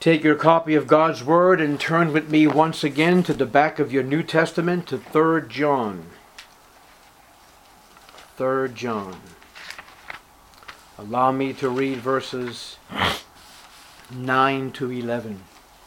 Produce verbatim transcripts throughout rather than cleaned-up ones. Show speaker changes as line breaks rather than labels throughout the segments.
Take your copy of God's Word and turn with me once again to the back of your New Testament to Third John. Third John. Allow me to read verses nine to eleven.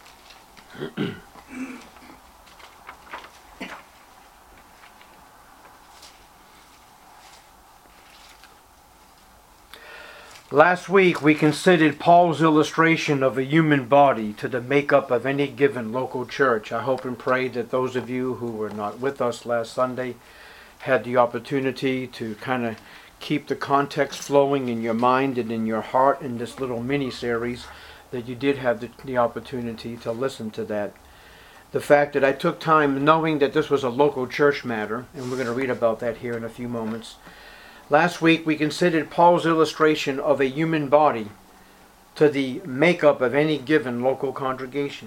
Last week we considered Paul's illustration of a human body to the makeup of any given local church. I hope and pray that those of you who were not with us last Sunday had the opportunity to kind of keep the context flowing in your mind and in your heart in this little mini-series, that you did have the, the opportunity to listen to that. The fact that I took time knowing that this was a local church matter, and we're going to read about that here in a few moments. Last week we considered Paul's illustration of a human body to the makeup of any given local congregation.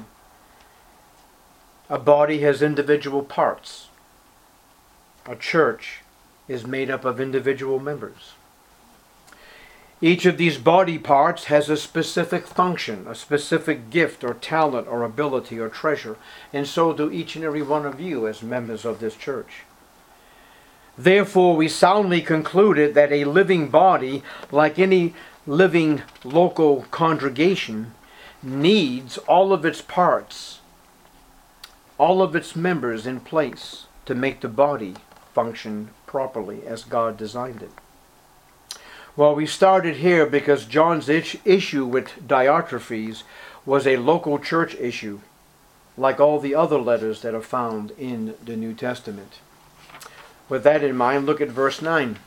A body has individual parts. A church is made up of individual members. Each of these body parts has a specific function, a specific gift or talent or ability or treasure, and so do each and every one of you as members of this church. Therefore, we soundly concluded that a living body, like any living local congregation, needs all of its parts, all of its members in place to make the body function properly as God designed it. Well, we started here because John's issue with Diotrephes was a local church issue, like all the other letters that are found in the New Testament. With that in mind, look at verse nine.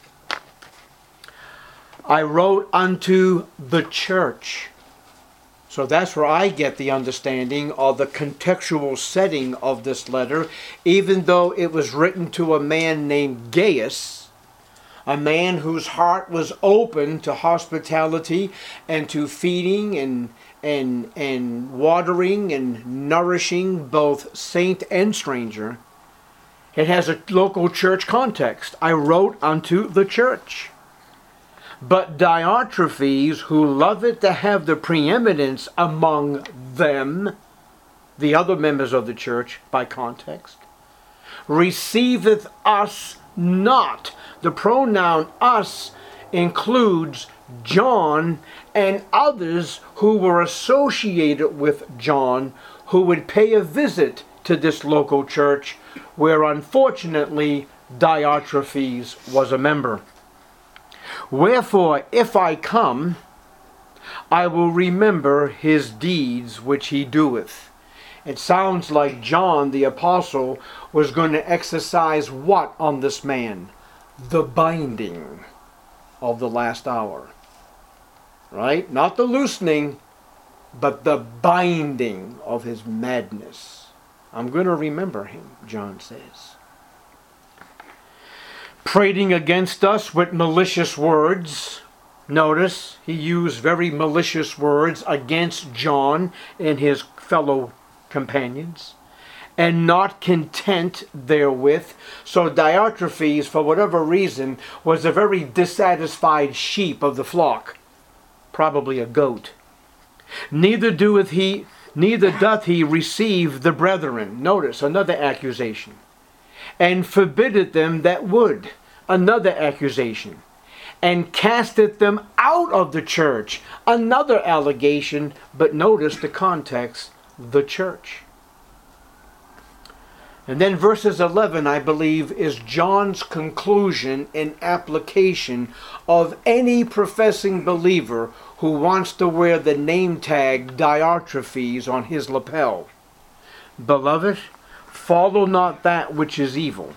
I wrote unto the church. So that's where I get the understanding of the contextual setting of this letter, even though it was written to a man named Gaius, a man whose heart was open to hospitality and to feeding and, and, and watering and nourishing both saint and stranger. It has a local church context. I wrote unto the church. But Diotrephes, who loveth to have the preeminence among them, the other members of the church by context, receiveth us not. The pronoun us includes John and others who were associated with John, who would pay a visit to this local church, where unfortunately Diotrephes was a member. Wherefore, if I come, I will remember his deeds which he doeth. It sounds like John the apostle was going to exercise what on this man? The binding of the last hour. Right? Not the loosening, but the binding of his madness. I'm going to remember him, John says. Prating against us with malicious words. Notice, he used very malicious words against John and his fellow companions. And not content therewith. So Diotrephes, for whatever reason, was a very dissatisfied sheep of the flock. Probably a goat. Neither doeth he... Neither doth he receive the brethren. Notice, another accusation. And forbiddeth them that would. Another accusation. And casteth them out of the church. Another allegation. But notice the context, the church. And then verses eleven, I believe, is John's conclusion and application of any professing believer who wants to wear the name tag Diotrephes on his lapel. Beloved, follow not that which is evil.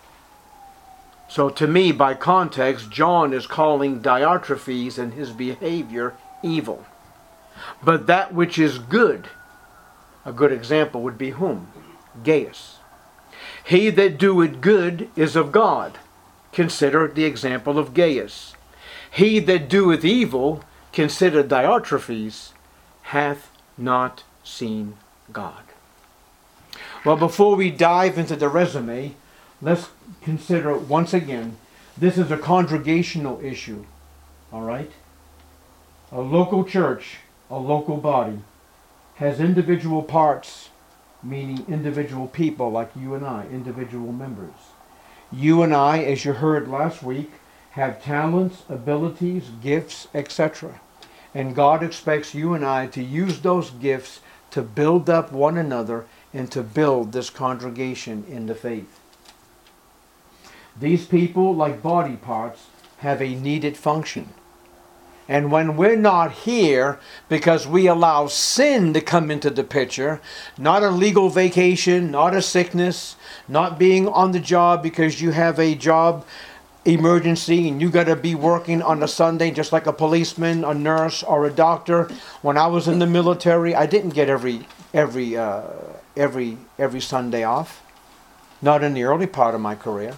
So to me, by context, John is calling Diotrephes and his behavior evil. But that which is good, a good example would be whom? Gaius. He that doeth good is of God. Consider the example of Gaius. He that doeth evil, consider Diotrephes, hath not seen God. Well, before we dive into the resume, let's consider once again, this is a congregational issue, all right? A local church, a local body, has individual parts, meaning individual people like you and I, individual members. You and I, as you heard last week, have talents, abilities, gifts, et cetera. And God expects you and I to use those gifts to build up one another and to build this congregation in the faith. These people, like body parts, have a needed function. And when we're not here because we allow sin to come into the picture, not a legal vacation, not a sickness, not being on the job because you have a job emergency and you got to be working on a Sunday just like a policeman, a nurse, or a doctor. When I was in the military, I didn't get every every uh, every every Sunday off. Not in the early part of my career.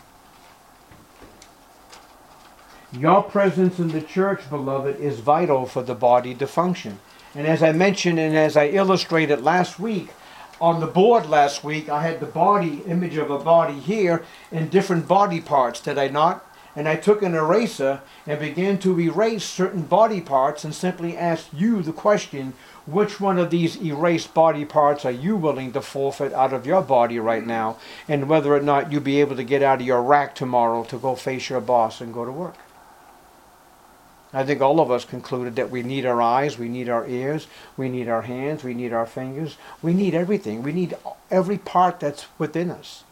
Your presence in the church, beloved, is vital for the body to function. And as I mentioned and as I illustrated last week, on the board last week, I had the body, image of a body here in different body parts, did I not? And I took an eraser and began to erase certain body parts and simply asked you the question, which one of these erased body parts are you willing to forfeit out of your body right now, and whether or not you'll be able to get out of your rack tomorrow to go face your boss and go to work. I think all of us concluded that we need our eyes, we need our ears, we need our hands, we need our fingers. We need everything. We need every part that's within us.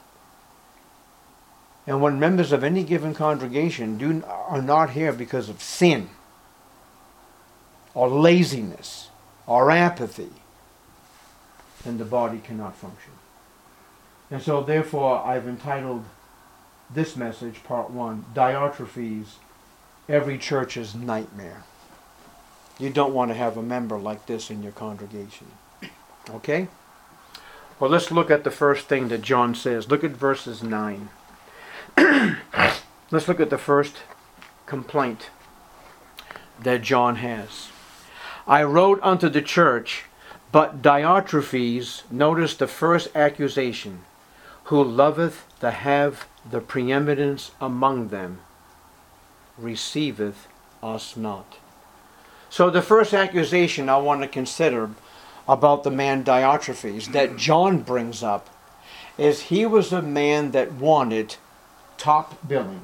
And when members of any given congregation do, are not here because of sin, or laziness, or apathy, then the body cannot function. And so therefore I've entitled this message, part one, Diotrephes, Every Church's Nightmare. You don't want to have a member like this in your congregation. Okay? Well, let's look at the first thing that John says. Look at verses nine. Let's look at the first complaint that John has. I wrote unto the church, but Diotrephes, notice the first accusation, who loveth to have the preeminence among them, receiveth us not. So the first accusation I want to consider about the man Diotrephes that John brings up is he was a man that wanted top billing.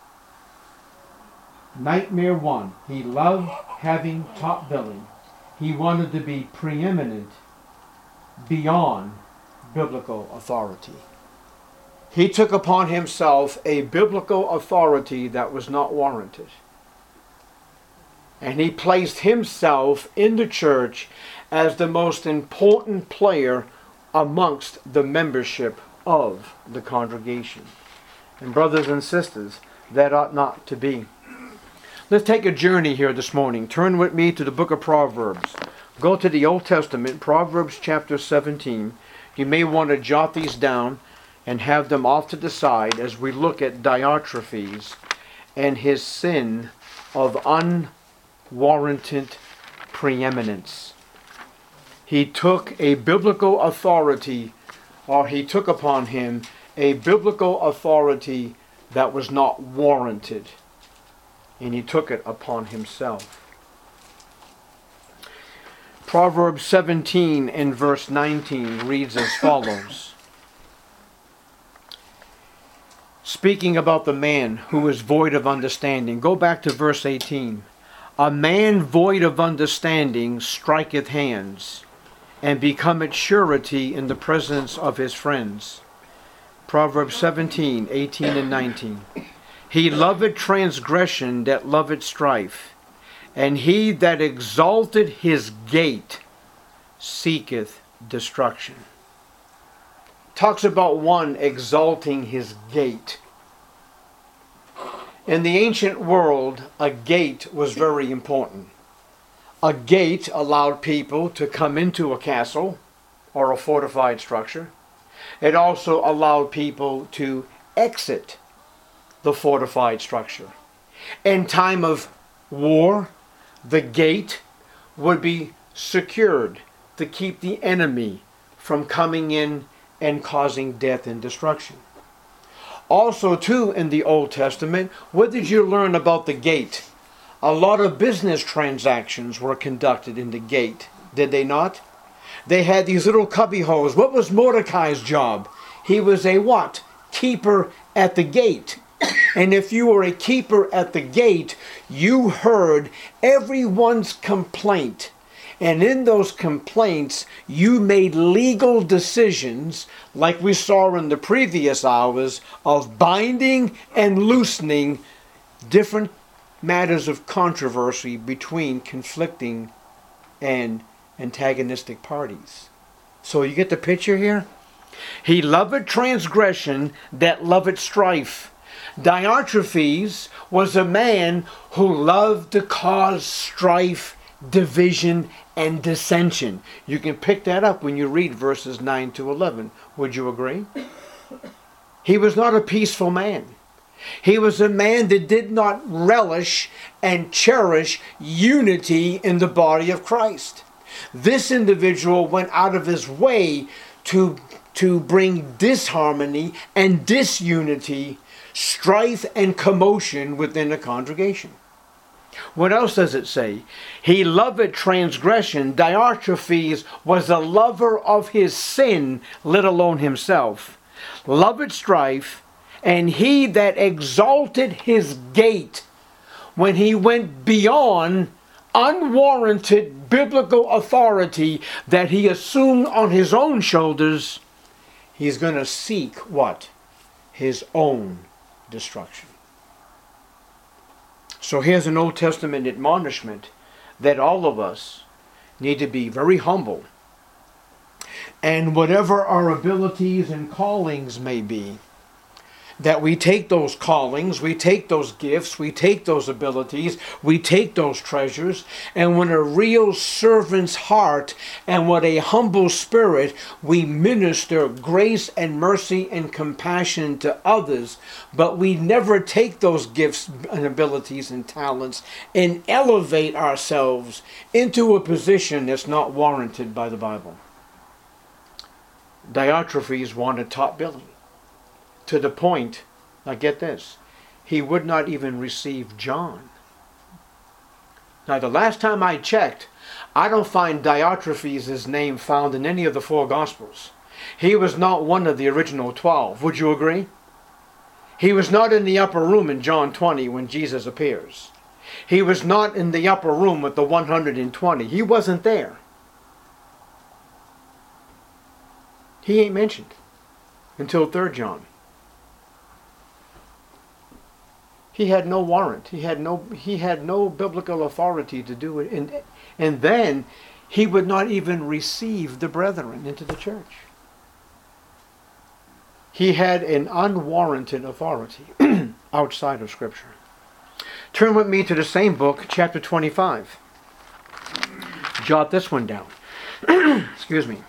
Nightmare one. He loved having top billing. He wanted to be preeminent beyond biblical authority. He took upon himself a biblical authority that was not warranted. And he placed himself in the church as the most important player amongst the membership of the congregation. And brothers and sisters, that ought not to be. Let's take a journey here this morning. Turn with me to the book of Proverbs. Go to the Old Testament, Proverbs chapter seventeen. You may want to jot these down and have them off to the side as we look at Diotrephes and his sin of unwarranted preeminence. He took a biblical authority, or he took upon him a biblical authority that was not warranted, and he took it upon himself. Proverbs seventeen and verse nineteen reads as follows. Speaking about the man who is void of understanding. Go back to verse eighteen. A man void of understanding striketh hands, and becometh surety in the presence of his friends. Proverbs seventeen, eighteen and nineteen. He loveth transgression that loveth strife, and he that exalted his gate seeketh destruction. Talks about one exalting his gate. In the ancient world, a gate was very important. A gate allowed people to come into a castle or a fortified structure. It also allowed people to exit the fortified structure. In time of war, the gate would be secured to keep the enemy from coming in and causing death and destruction. Also, too, in the Old Testament, what did you learn about the gate? A lot of business transactions were conducted in the gate, did they not? They had these little cubby holes. What was Mordecai's job? He was a what? Keeper at the gate. And if you were a keeper at the gate, you heard everyone's complaint. And in those complaints, you made legal decisions, like we saw in the previous hours, of binding and loosening different matters of controversy between conflicting and antagonistic parties. So you get the picture here? He loved transgression that loved strife. Diotrephes was a man who loved to cause strife, division, and dissension. You can pick that up when you read verses nine to eleven. Would you agree? He was not a peaceful man. He was a man that did not relish and cherish unity in the body of Christ. This individual went out of his way to, to bring disharmony and disunity, strife and commotion within the congregation. What else does it say? He loved transgression. Diotrephes was a lover of his sin, let alone himself. Loved strife, and he that exalted his gate when he went beyond unwarranted biblical authority that he assumed on his own shoulders, he's going to seek what? His own destruction. So here's an Old Testament admonishment that all of us need to be very humble. And whatever our abilities and callings may be, that we take those callings, we take those gifts, we take those abilities, we take those treasures, and with a real servant's heart and with a humble spirit, we minister grace and mercy and compassion to others, but we never take those gifts and abilities and talents and elevate ourselves into a position that's not warranted by the Bible. Diotrephes wanted top billing. To the point, now get this, he would not even receive John. Now the last time I checked, I don't find Diotrephes' name found in any of the four Gospels. He was not one of the original twelve. Would you agree? He was not in the upper room in John twenty when Jesus appears. He was not in the upper room with the one hundred twenty. He wasn't there. He ain't mentioned until Third John. He had no warrant. He had no, he had no biblical authority to do it. And, and then he would not even receive the brethren into the church. He had an unwarranted authority outside of Scripture. Turn with me to the same book, chapter twenty-five. Jot this one down. Excuse me.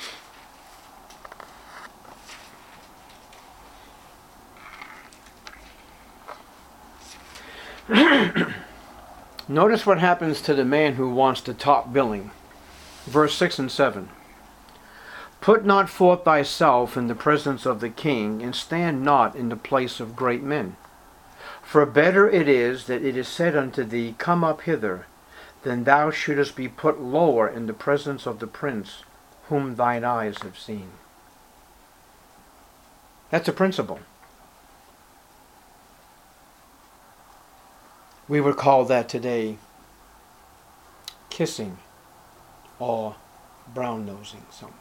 Notice what happens to the man who wants to top billing. Verse six and seven. Put not forth thyself in the presence of the king, and stand not in the place of great men. For better it is that it is said unto thee, Come up hither, than thou shouldest be put lower in the presence of the prince, whom thine eyes have seen. That's a principle. We would call that today kissing or brown-nosing someone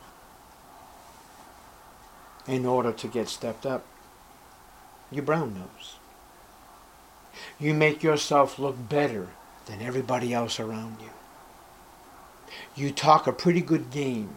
in order to get stepped up. You brown-nose. You make yourself look better than everybody else around you. You talk a pretty good game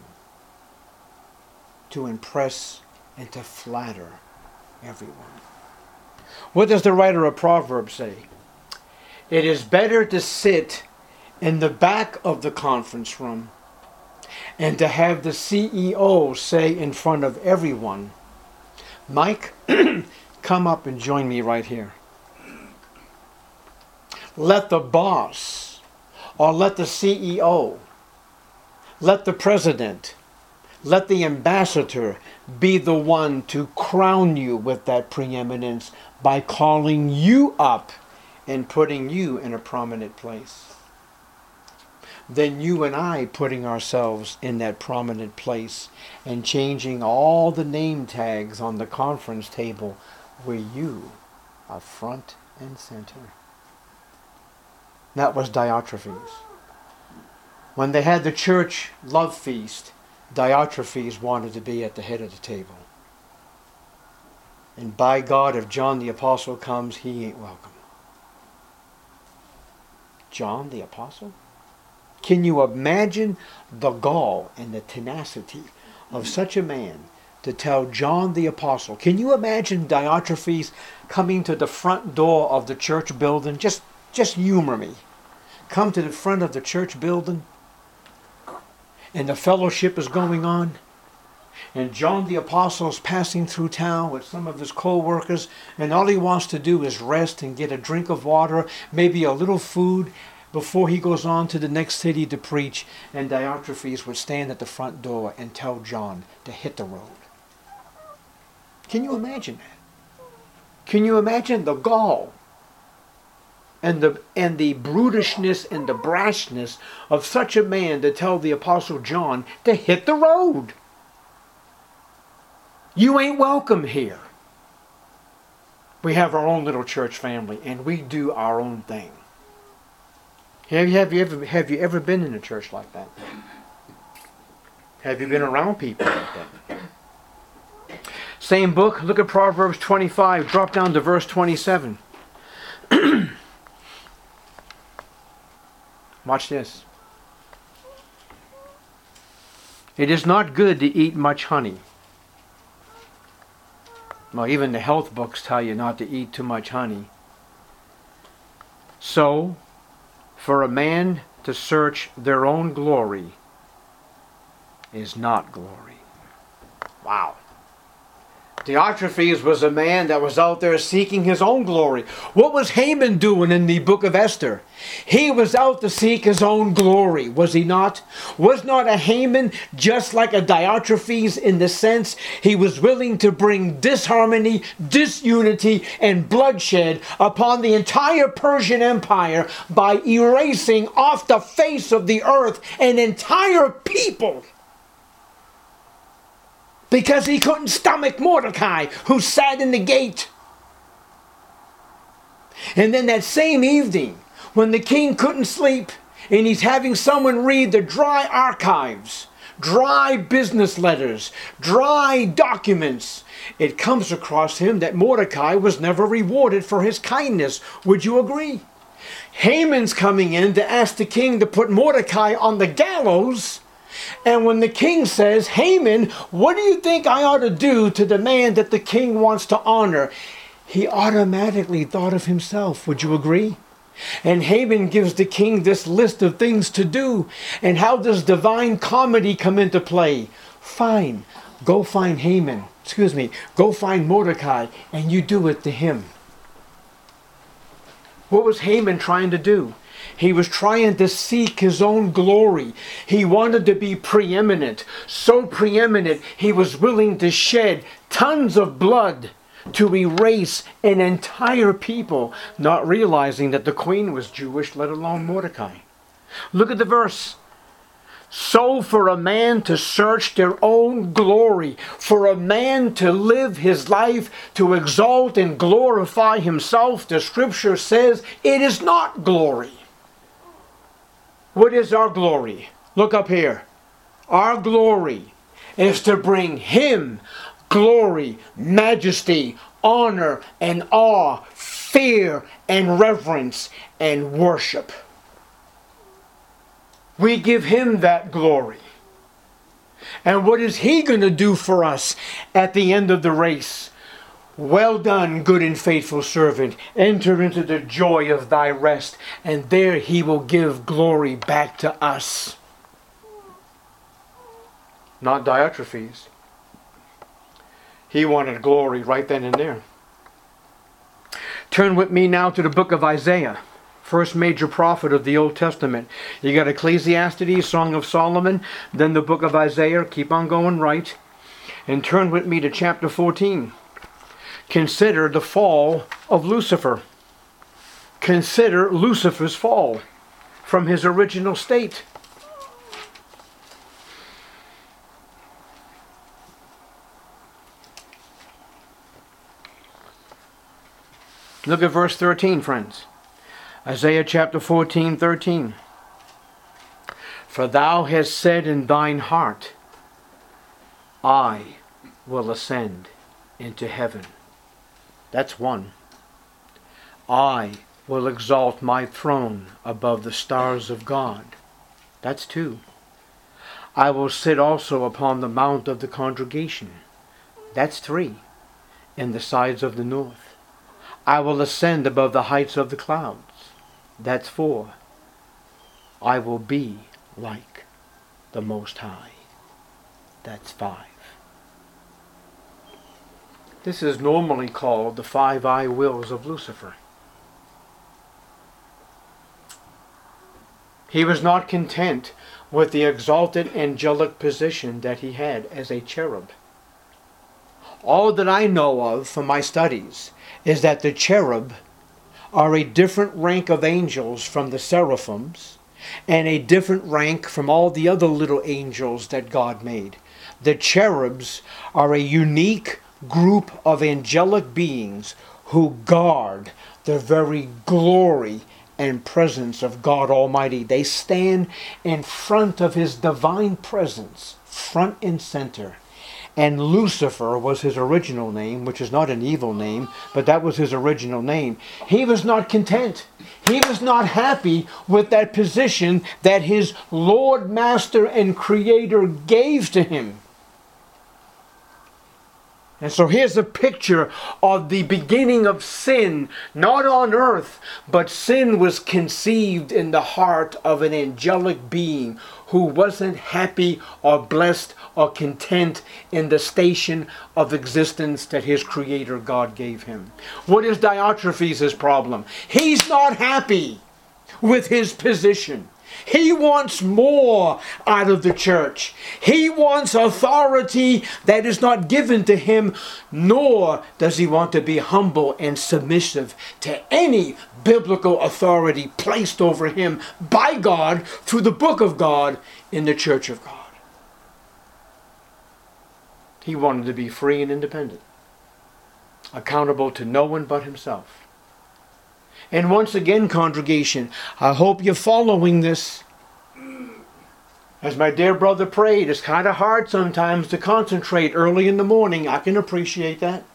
to impress and to flatter everyone. What does the writer of Proverbs say? It is better to sit in the back of the conference room and to have the C E O say in front of everyone, Mike, come up and join me right here. Let the boss or let the C E O, let the president, let the ambassador be the one to crown you with that preeminence by calling you up and putting you in a prominent place. than you and I putting ourselves in that prominent place and changing all the name tags on the conference table where you are front and center. That was Diotrephes. When they had the church love feast, Diotrephes wanted to be at the head of the table. And by God, if John the Apostle comes, he ain't welcome. John the Apostle? Can you imagine the gall and the tenacity of such a man to tell John the Apostle? Can you imagine Diotrephes coming to the front door of the church building? Just, just humor me. Come to the front of the church building and the fellowship is going on. And John the Apostle is passing through town with some of his co-workers, and all he wants to do is rest and get a drink of water, maybe a little food, before he goes on to the next city to preach. And Diotrephes would stand at the front door and tell John to hit the road. Can you imagine that? Can you imagine the gall and the and the brutishness and the brashness of such a man to tell the Apostle John to hit the road? You ain't welcome here. We have our own little church family, and we do our own thing. Have you, have you ever have you ever been in a church like that? Have you been around people like that? Same book. Look at Proverbs twenty-five. Drop down to verse twenty-seven. Watch this. It is not good to eat much honey. Well, even the health books tell you not to eat too much honey. So, for a man to search their own glory is not glory. Wow. Diotrephes was a man that was out there seeking his own glory. What was Haman doing in the book of Esther? He was out to seek his own glory, was he not? Was not a Haman just like a Diotrephes in the sense he was willing to bring disharmony, disunity, and bloodshed upon the entire Persian Empire by erasing off the face of the earth an entire people? Because he couldn't stomach Mordecai, who sat in the gate. And then that same evening, when the king couldn't sleep, and he's having someone read the dry archives, dry business letters, dry documents, it comes across him that Mordecai was never rewarded for his kindness. Would you agree? Haman's coming in to ask the king to put Mordecai on the gallows. And when the king says, Haman, what do you think I ought to do to the man that the king wants to honor? He automatically thought of himself. Would you agree? And Haman gives the king this list of things to do. And how does divine comedy come into play? Fine, go find Haman. Excuse me, go find Mordecai, and you do it to him. What was Haman trying to do? He was trying to seek his own glory. He wanted to be preeminent. So preeminent, he was willing to shed tons of blood to erase an entire people, not realizing that the queen was Jewish, let alone Mordecai. Look at the verse. So for a man to search their own glory, for a man to live his life to exalt and glorify himself, the scripture says it is not glory. What is our glory? Look up here. Our glory is to bring him glory, majesty, honor, and awe, fear, and reverence, and worship. We give him that glory. And what is he going to do for us at the end of the race? Well done, good and faithful servant. Enter into the joy of thy rest, and there he will give glory back to us. Not Diotrephes. He wanted glory right then and there. Turn with me now to the book of Isaiah, first major prophet of the Old Testament. You got Ecclesiastes, Song of Solomon, then the book of Isaiah. Keep on going right. And turn with me to chapter fourteen. Consider the fall of Lucifer. Consider Lucifer's fall. from his original state. Look at verse thirteen, friends. Isaiah chapter fourteen, thirteen. For thou hast said in thine heart, I will ascend into heaven. That's one. I will exalt my throne above the stars of God. That's two. I will sit also upon the mount of the congregation. That's three. In the sides of the north. I will ascend above the heights of the clouds. That's four. I will be like the Most High. That's five. This is normally called the five I wills of Lucifer. He was not content with the exalted angelic position that he had as a cherub. All that I know of from my studies is that the cherub are a different rank of angels from the seraphims, and a different rank from all the other little angels that God made. The cherubs are a unique group of angelic beings who guard the very glory and presence of God Almighty. They stand in front of His divine presence, front and center. And Lucifer was his original name, which is not an evil name, but that was his original name. He was not content. He was not happy with that position that his Lord, Master, and Creator gave to him. And so here's a picture of the beginning of sin, not on earth, but sin was conceived in the heart of an angelic being who wasn't happy or blessed or content in the station of existence that his Creator God gave him. What is Diotrephes' problem? He's not happy with his position. He wants more out of the church. He wants authority that is not given to him, nor does he want to be humble and submissive to any biblical authority placed over him by God through the book of God in the church of God. He wanted to be free and independent, accountable to no one but himself. And once again, congregation, I hope you're following this. As my dear brother prayed, it's kind of hard sometimes to concentrate early in the morning. I can appreciate that.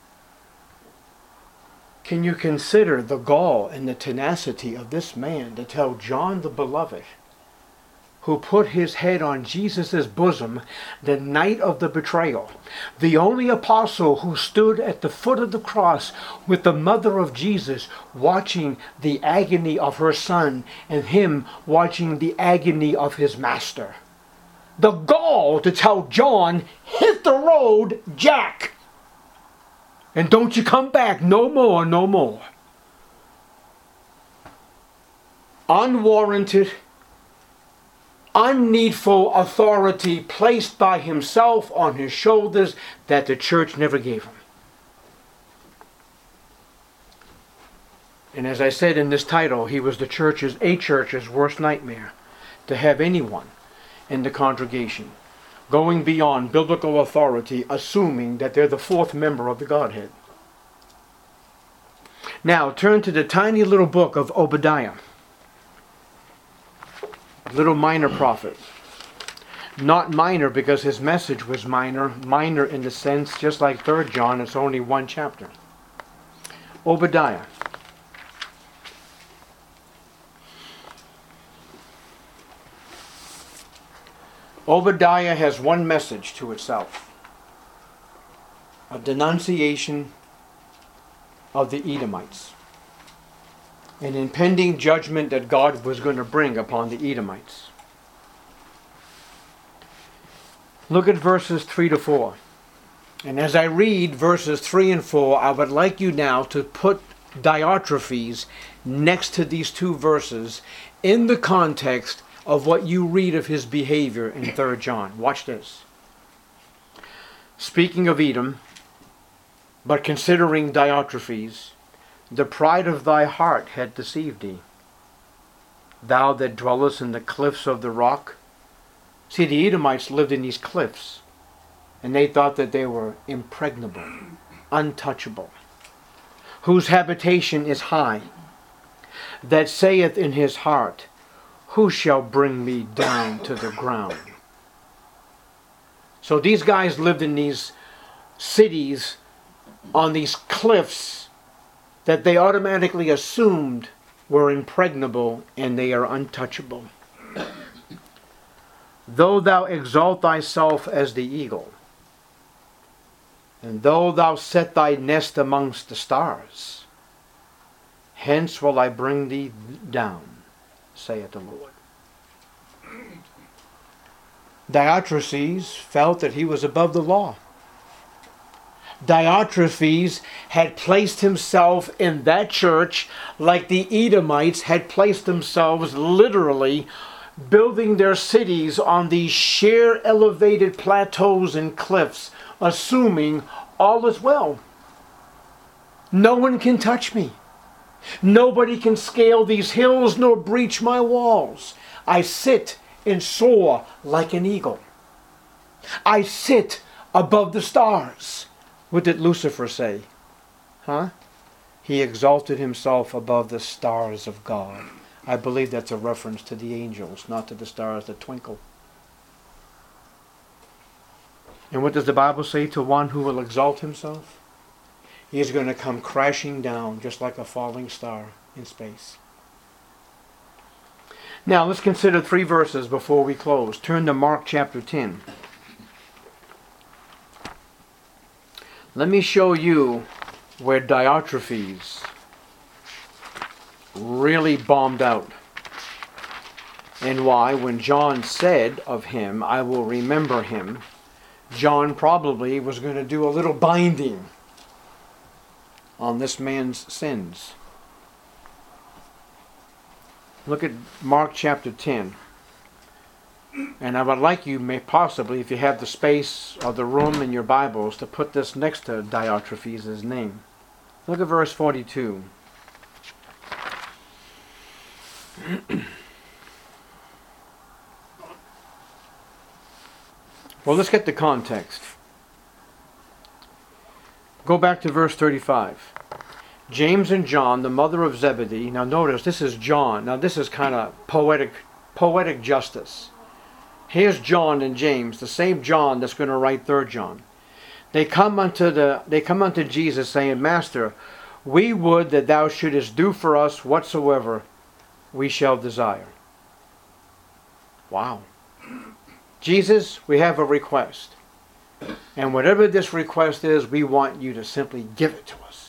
Can you consider the gall and the tenacity of this man to tell John the Beloved, who put his head on Jesus' bosom the night of the betrayal, the only apostle who stood at the foot of the cross with the mother of Jesus, watching the agony of her son and him watching the agony of his master. The gall to tell John, hit the road, Jack, and don't you come back no more, no more. Unwarranted, unneedful authority placed by himself on his shoulders that the church never gave him. And as I said in this title, he was the church's, a church's worst nightmare, to have anyone in the congregation going beyond biblical authority, assuming that they're the fourth member of the Godhead. Now turn to the tiny little book of Obadiah. Little minor prophet. Not minor because his message was minor. Minor in the sense, just like Third John, it's only one chapter. Obadiah. Obadiah has one message to itself. A denunciation of the Edomites. An impending judgment that God was going to bring upon the Edomites. Look at verses three to four. And as I read verses three and four, I would like you now to put Diotrephes next to these two verses in the context of what you read of his behavior in Third John. Watch this. Speaking of Edom, but considering Diotrephes, the pride of thy heart had deceived thee. thou that dwellest in the cliffs of the rock. See, the Edomites lived in these cliffs, and they thought that they were impregnable, untouchable, whose habitation is high, that saith in his heart, who shall bring me down to the ground? So these guys lived in these cities on these cliffs that they automatically assumed were impregnable, and they are untouchable. Though thou exalt thyself as the eagle, and though thou set thy nest amongst the stars, hence will I bring thee down, saith the Lord. Diotrephes felt that he was above the law. Diotrephes had placed himself in that church like the Edomites had placed themselves, literally building their cities on these sheer elevated plateaus and cliffs, assuming all is well. No one can touch me. Nobody can scale these hills nor breach my walls. I sit and soar like an eagle. I sit above the stars. What did Lucifer say? Huh? He exalted himself above the stars of God. I believe that's a reference to the angels, not to the stars that twinkle. And what does the Bible say to one who will exalt himself? He is going to come crashing down just like a falling star in space. Now let's consider three verses before we close. Turn to Mark chapter ten. Let me show you where Diotrephes really bombed out. And why, when John said of him, I will remember him, John probably was going to do a little binding on this man's sins. Look at Mark chapter ten. And I would like you, may possibly, if you have the space or the room in your Bibles, to put this next to Diotrephes' name. Look at verse forty-two. Well, let's get the context. Go back to verse thirty-five. James and John, the mother of Zebedee. Now notice, this is John. Now this is kind of poetic, poetic justice. Here's John and James, the same John that's going to write Third John. They come unto the they come unto Jesus, saying, Master, we would that thou shouldest do for us whatsoever we shall desire. Wow. Jesus, we have a request. And whatever this request is, we want you to simply give it to us.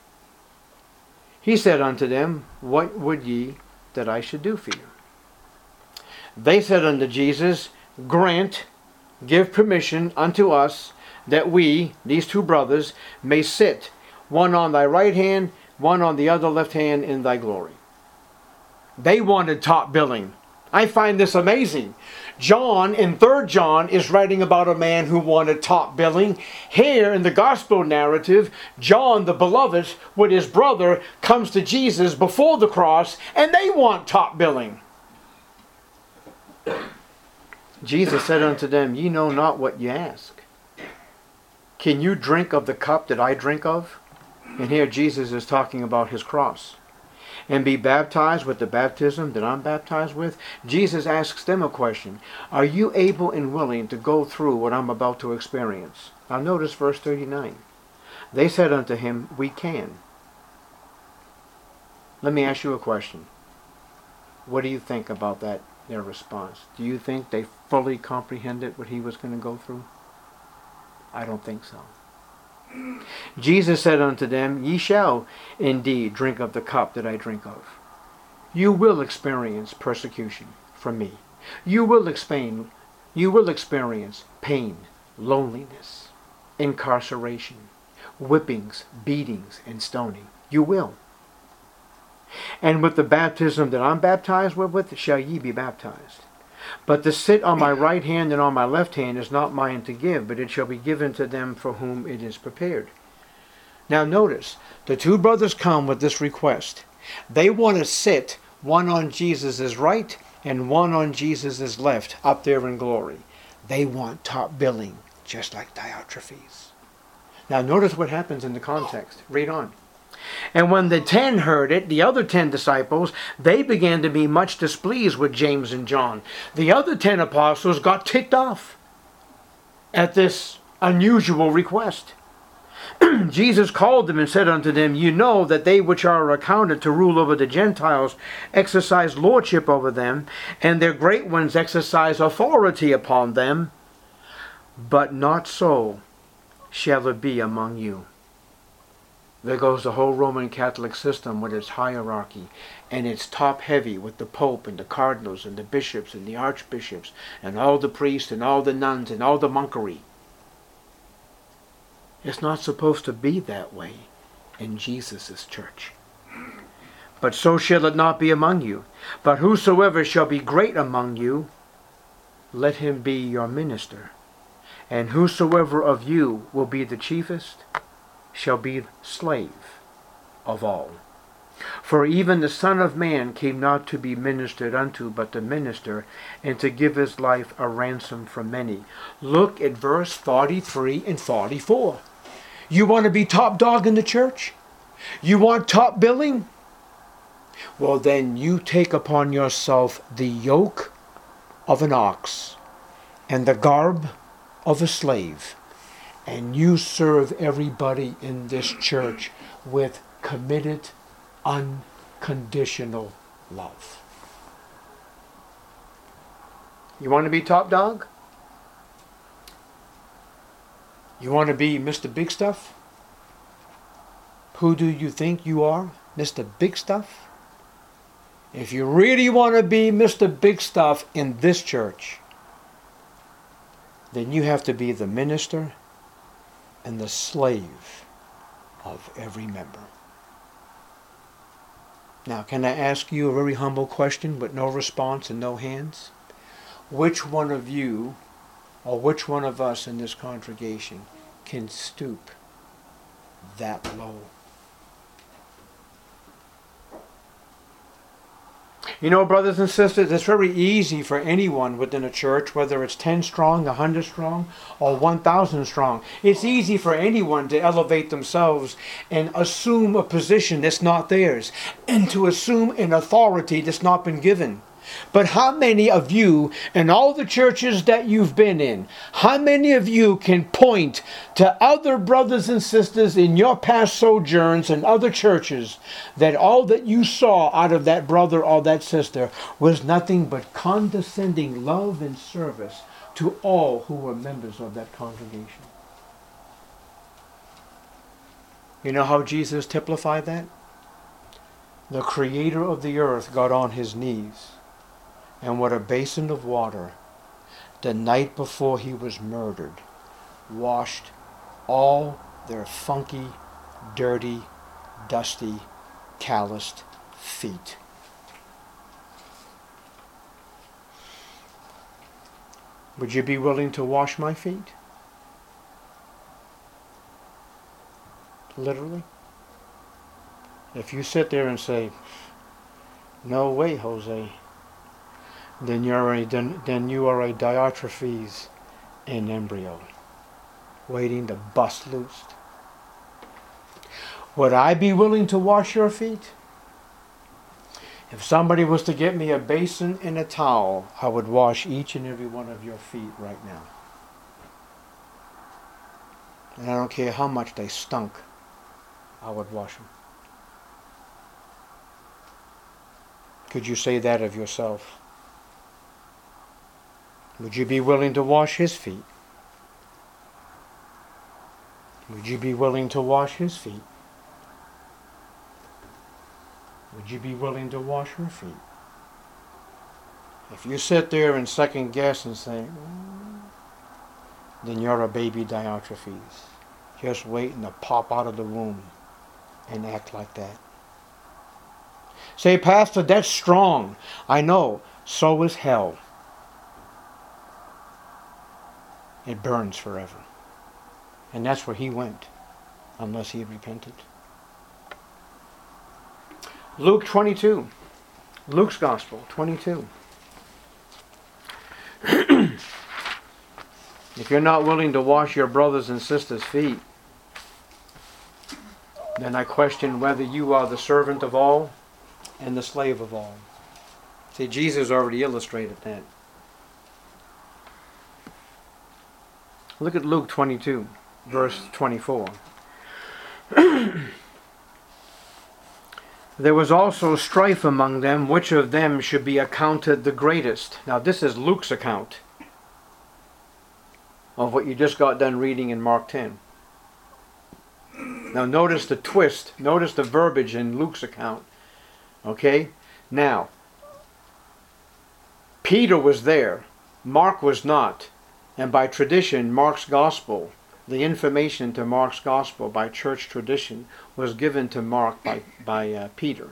He said unto them, What would ye that I should do for you? They said unto Jesus, Grant, give permission unto us, that we, these two brothers, may sit, one on thy right hand, one on the other left hand, in thy glory. They wanted top billing. I find this amazing. John, in Third John, is writing about a man who wanted top billing. Here in the gospel narrative, John, the beloved, with his brother, comes to Jesus before the cross, and they want top billing. Jesus said unto them, Ye know not what ye ask. Can you drink of the cup that I drink of? And here Jesus is talking about his cross. And be baptized with the baptism that I'm baptized with? Jesus asks them a question. Are you able and willing to go through what I'm about to experience? Now notice verse thirty-nine. They said unto him, We can. Let me ask you a question. What do you think about that, their response? Do you think they fully comprehended what he was going to go through? I don't think so. Jesus said unto them, Ye shall indeed drink of the cup that I drink of. You will experience persecution from me. You will experience, you will experience pain, loneliness, incarceration, whippings, beatings, and stoning. You will. And with the baptism that I'm baptized with shall ye be baptized. But to sit on my right hand and on my left hand is not mine to give, but it shall be given to them for whom it is prepared. Now notice, the two brothers come with this request. They want to sit one on Jesus' right and one on Jesus' left, up there in glory. They want top billing, just like Diotrephes. Now notice what happens in the context. Read on. And when the ten heard it, the other ten disciples, they began to be much displeased with James and John. The other ten apostles got ticked off at this unusual request. Jesus called them and said unto them, You know that they which are accounted to rule over the Gentiles exercise lordship over them, and their great ones exercise authority upon them. But not so shall it be among you. There goes the whole Roman Catholic system with its hierarchy, and it's top heavy with the Pope and the cardinals and the bishops and the archbishops and all the priests and all the nuns and all the monkery. It's not supposed to be that way in Jesus' church. But so shall it not be among you. But whosoever shall be great among you, let him be your minister. And whosoever of you will be the chiefest, shall be slave of all. For even the Son of Man came not to be ministered unto, but to minister, and to give his life a ransom for many. Look at verse forty-three and forty-four. You want to be top dog in the church? You want top billing? Well, then you take upon yourself the yoke of an ox and the garb of a slave, and you serve everybody in this church with committed, unconditional love. You want to be top dog? You want to be Mister Big Stuff? Who do you think you are, Mister Big Stuff? If you really want to be Mister Big Stuff in this church, then you have to be the minister and the slave of every member. Now, can I ask you a very humble question with no response and no hands? Which one of you, or which one of us in this congregation, can stoop that low? You know, brothers and sisters, it's very easy for anyone within a church, whether it's ten strong, one hundred strong, or one thousand strong. It's easy for anyone to elevate themselves and assume a position that's not theirs, and to assume an authority that's not been given. But how many of you, in all the churches that you've been in, how many of you can point to other brothers and sisters in your past sojourns in other churches that all that you saw out of that brother or that sister was nothing but condescending love and service to all who were members of that congregation? You know how Jesus typified that? The creator of the earth got on his knees, and with a basin of water, the night before he was murdered, washed all their funky, dirty, dusty, calloused feet. Would you be willing to wash my feet? Literally? If you sit there and say, "No way, Jose," then you're a then, then you are a Diotrephes in embryo, waiting to bust loose. Would I be willing to wash your feet? If somebody was to get me a basin and a towel, I would wash each and every one of your feet right now. And I don't care how much they stunk, I would wash them. Could you say that of yourself? Would you be willing to wash his feet? Would you be willing to wash his feet? Would you be willing to wash her feet? If you sit there and second guess and say, mm, then you're a baby Diotrephes, just waiting to pop out of the womb and act like that. Say, "Pastor, that's strong." I know, so is hell. It burns forever. And that's where he went, unless he repented. Luke twenty-two. Luke's Gospel, twenty-two. If you're not willing to wash your brothers and sisters' feet, then I question whether you are the servant of all and the slave of all. See, Jesus already illustrated that. Look at Luke twenty-two, verse twenty-four. There was also strife among them, which of them should be accounted the greatest. Now this is Luke's account of what you just got done reading in Mark ten. Now notice the twist, notice the verbiage in Luke's account. Okay? Now, Peter was there, Mark was not. And by tradition, Mark's Gospel, the information to Mark's Gospel by church tradition was given to Mark by, by uh, Peter.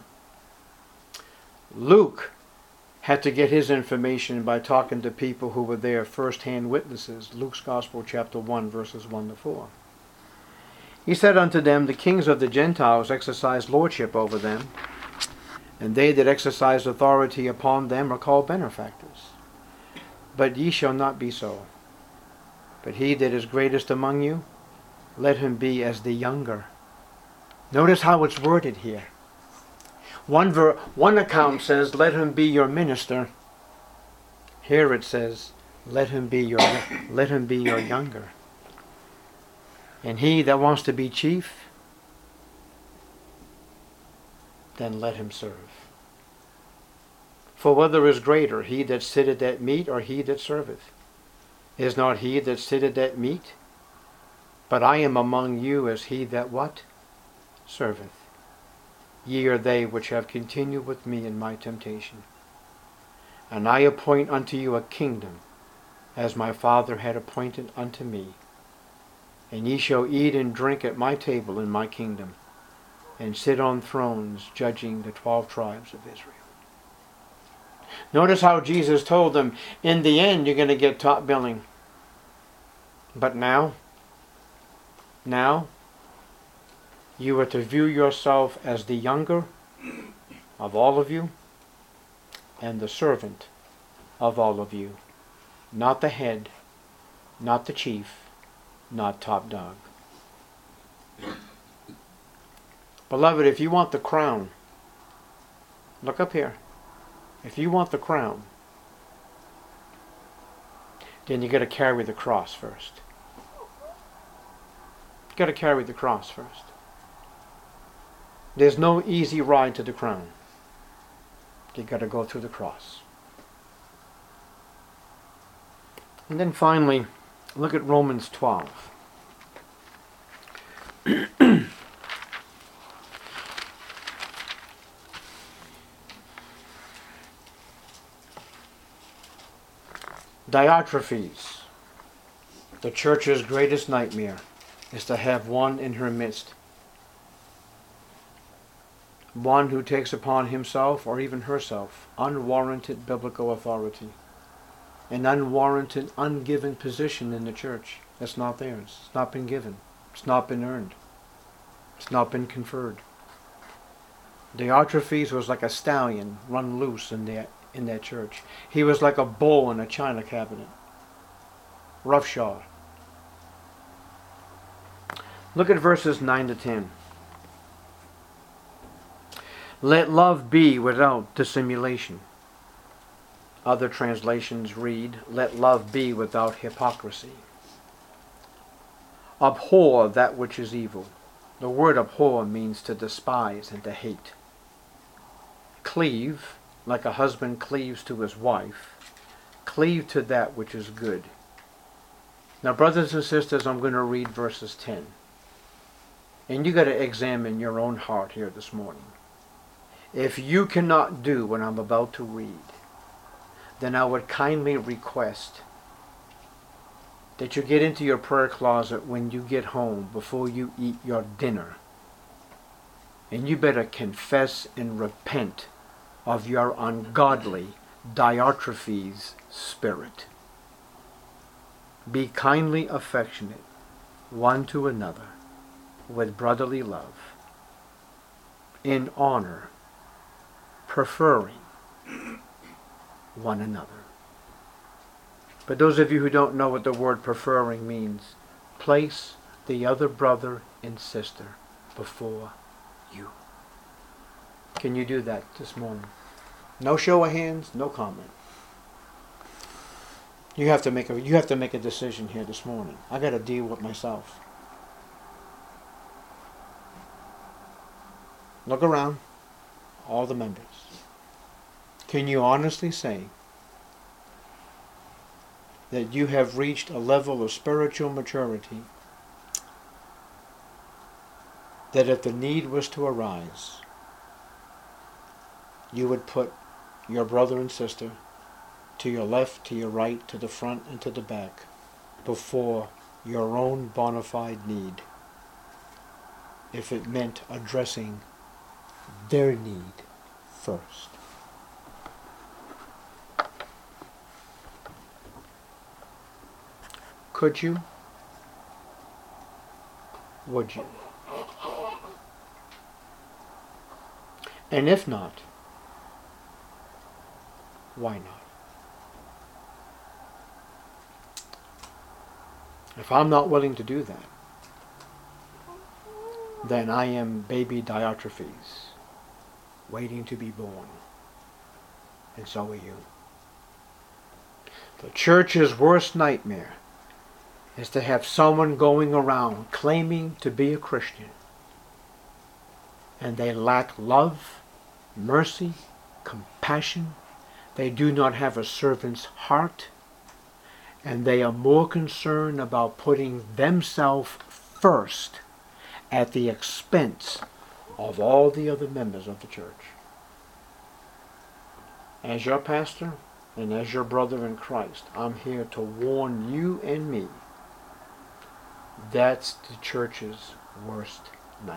Luke had to get his information by talking to people who were there, first-hand witnesses. Luke's Gospel, chapter one, verses one to four. He said unto them, the kings of the Gentiles exercise lordship over them, and they that exercise authority upon them are called benefactors. But ye shall not be so. But he that is greatest among you, let him be as the younger. Notice how it's worded here. One, ver- one account says, let him be your minister. Here it says, let him be your, let him be your younger. And he that wants to be chief, then let him serve. For whether is greater, he that sitteth at meat or he that serveth? Is not he that sitteth at meat? But I am among you as he that what? Serveth. Ye are they which have continued with me in my temptation. And I appoint unto you a kingdom, as my Father had appointed unto me. And ye shall eat and drink at my table in my kingdom, and sit on thrones judging the twelve tribes of Israel. Notice how Jesus told them, in the end you're going to get top billing. But now, now, you are to view yourself as the younger of all of you and the servant of all of you. Not the head, not the chief, not top dog. Beloved, if you want the crown, look up here. If you want the crown, then you got to carry the cross first. You got to carry the cross first. There's no easy ride to the crown. You got to go through the cross. And then finally, look at Romans twelve. Diotrephes, the church's greatest nightmare, is to have one in her midst. One who takes upon himself, or even herself, unwarranted biblical authority. An unwarranted, ungiven position in the church. That's not theirs. It's not been given. It's not been earned. It's not been conferred. Diotrephes was like a stallion run loose in that, in that church. He was like a bull in a china cabinet. Roughshod. Look at verses nine to ten. Let love be without dissimulation. Other translations read, let love be without hypocrisy. Abhor that which is evil. The word abhor means to despise and to hate. Cleave, like a husband cleaves to his wife. Cleave to that which is good. Now, brothers and sisters, I'm going to read verses ten. And you got to examine your own heart here this morning. If you cannot do what I'm about to read, then I would kindly request that you get into your prayer closet when you get home before you eat your dinner. And you better confess and repent of your ungodly Diotrephes spirit. Be kindly affectionate one to another with brotherly love, in honor, preferring one another. But those of you who don't know what the word preferring means, place the other brother and sister before you. Can you do that this morning? No show of hands, no comment. You have to make a you have to make a decision here this morning. I got to deal with myself. Look around, all the members. Can you honestly say that you have reached a level of spiritual maturity that if the need was to arise, you would put your brother and sister to your left, to your right, to the front, and to the back before your own bona fide need, if it meant addressing their need first? Could you? Would you? And if not, why not? If I'm not willing to do that, then I am baby Diotrephes, waiting to be born. And so are you. The church's worst nightmare is to have someone going around claiming to be a Christian, and they lack love, mercy, compassion. They do not have a servant's heart, and they are more concerned about putting themselves first at the expense of all the other members of the church. As your pastor and as your brother in Christ, I'm here to warn you and me. That's the church's worst nightmare.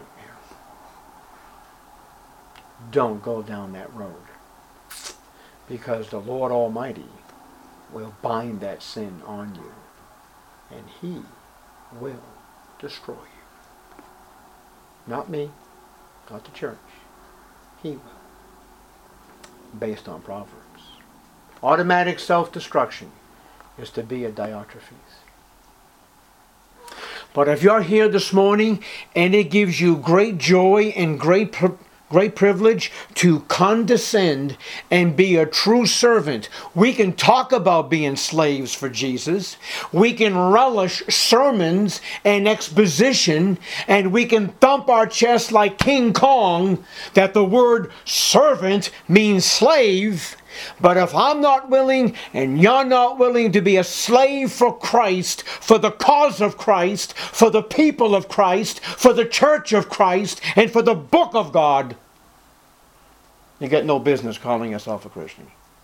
Don't go down that road, because the Lord Almighty will bind that sin on you, and He will destroy you. Not me, not the church. He will. Based on Proverbs. Automatic self-destruction is to be a Diotrephes. But if you're here this morning and it gives you great joy and great great privilege to condescend and be a true servant, we can talk about being slaves for Jesus. We can relish sermons and exposition, and we can thump our chest like King Kong that the word servant means slave. But if I'm not willing and you're not willing to be a slave for Christ, for the cause of Christ, for the people of Christ, for the church of Christ, and for the book of God, you got no business calling yourself a Christian.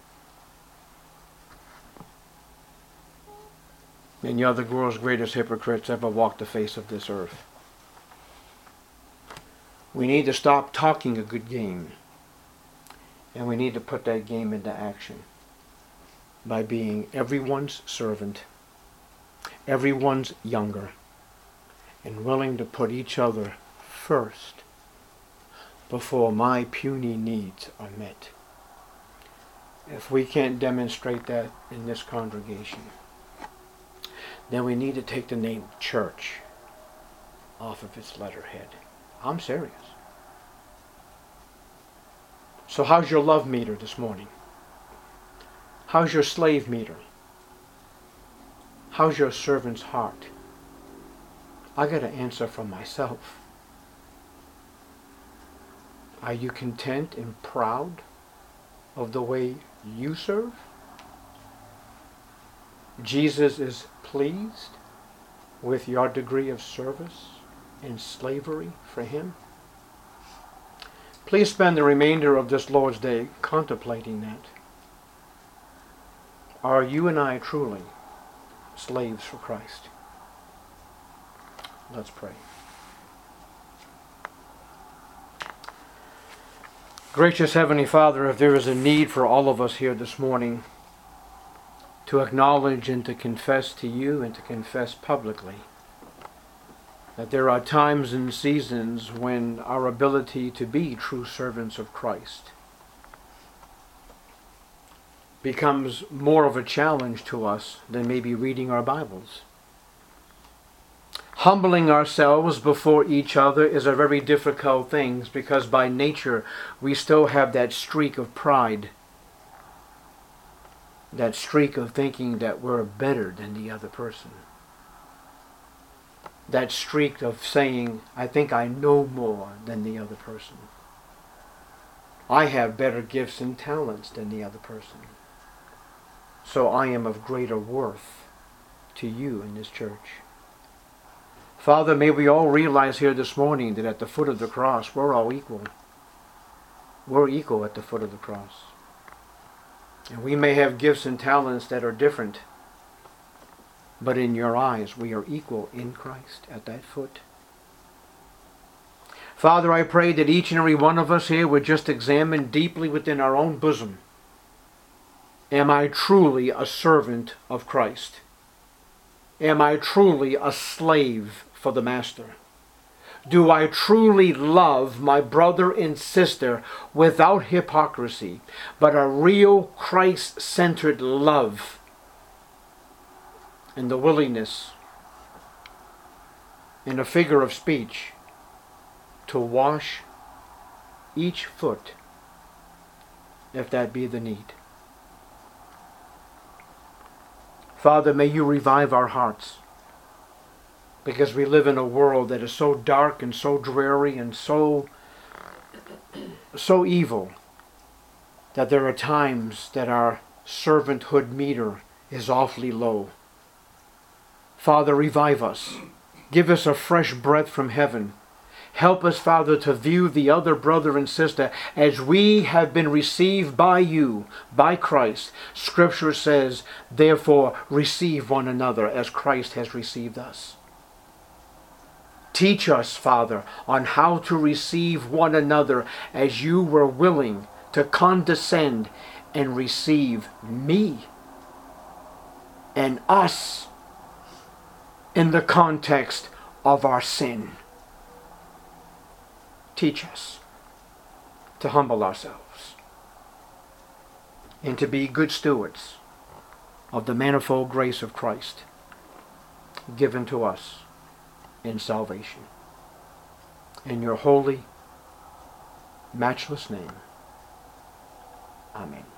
And you're the world's greatest hypocrites ever walked the face of this earth. We need to stop talking a good game. And we need to put that game into action by being everyone's servant, everyone's younger, and willing to put each other first before my puny needs are met. If we can't demonstrate that in this congregation, then we need to take the name church off of its letterhead. I'm serious. So how's your love meter this morning? How's your slave meter? How's your servant's heart? I got to answer for myself. Are you content and proud of the way you serve? Jesus is pleased with your degree of service and slavery for Him? Please spend the remainder of this Lord's Day contemplating that. Are you and I truly slaves for Christ? Let's pray. Gracious Heavenly Father, if there is a need for all of us here this morning to acknowledge and to confess to you and to confess publicly that there are times and seasons when our ability to be true servants of Christ becomes more of a challenge to us than maybe reading our Bibles. Humbling ourselves before each other is a very difficult thing because by nature we still have that streak of pride, that streak of thinking that we're better than the other person, that streak of saying, I think I know more than the other person. I have better gifts and talents than the other person. So I am of greater worth to you in this church. Father, may we all realize here this morning that at the foot of the cross, we're all equal. We're equal at the foot of the cross. And we may have gifts and talents that are different, but in your eyes, we are equal in Christ at that foot. Father, I pray that each and every one of us here would just examine deeply within our own bosom. Am I truly a servant of Christ? Am I truly a slave for the Master? Do I truly love my brother and sister without hypocrisy, but a real Christ-centered love and the willingness in a figure of speech to wash each foot if that be the need? Father, may you revive our hearts, because we live in a world that is so dark and so dreary and so, so evil that there are times that our servanthood meter is awfully low. Father, revive us. Give us a fresh breath from heaven. Help us, Father, to view the other brother and sister as we have been received by you, by Christ. Scripture says, therefore, receive one another as Christ has received us. Teach us, Father, on how to receive one another as you were willing to condescend and receive me and us in the context of our sin. Teach us to humble ourselves and to be good stewards of the manifold grace of Christ given to us in salvation. In your holy, matchless name. Amen.